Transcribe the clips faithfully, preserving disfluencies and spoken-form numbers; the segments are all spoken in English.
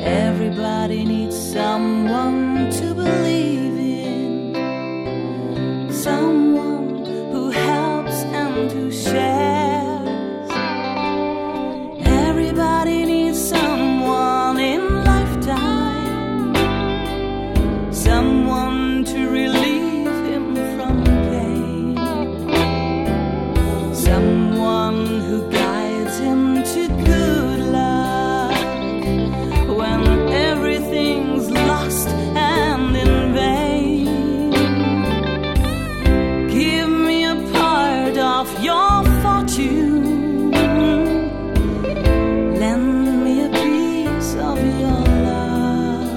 Everybody needs someone to believe in, someone who helps and who shares. Everybody needs someone in lifetime, someone to relieve him from pain, someone who guides him to good luck when everything's lost and in vain. Give me a part of your fortune, lend me a piece of your love,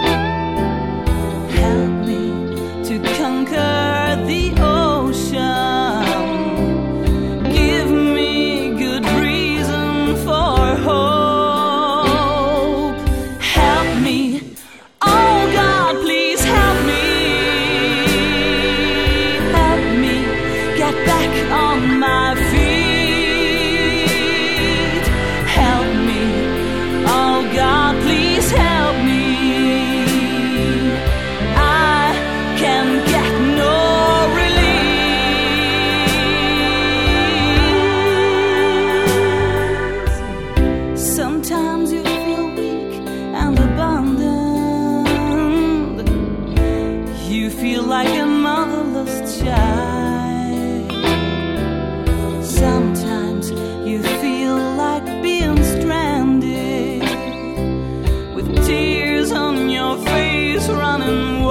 help me to conquer the ocean, give me good reason for hope. Help me, oh God, please help me. Help me get back on my feet. Help me, oh God, please help me. I can get no relief. Sometimes you feel weak and abandoned. You feel like a motherless child. Sometimes you feel like being stranded, with tears on your face running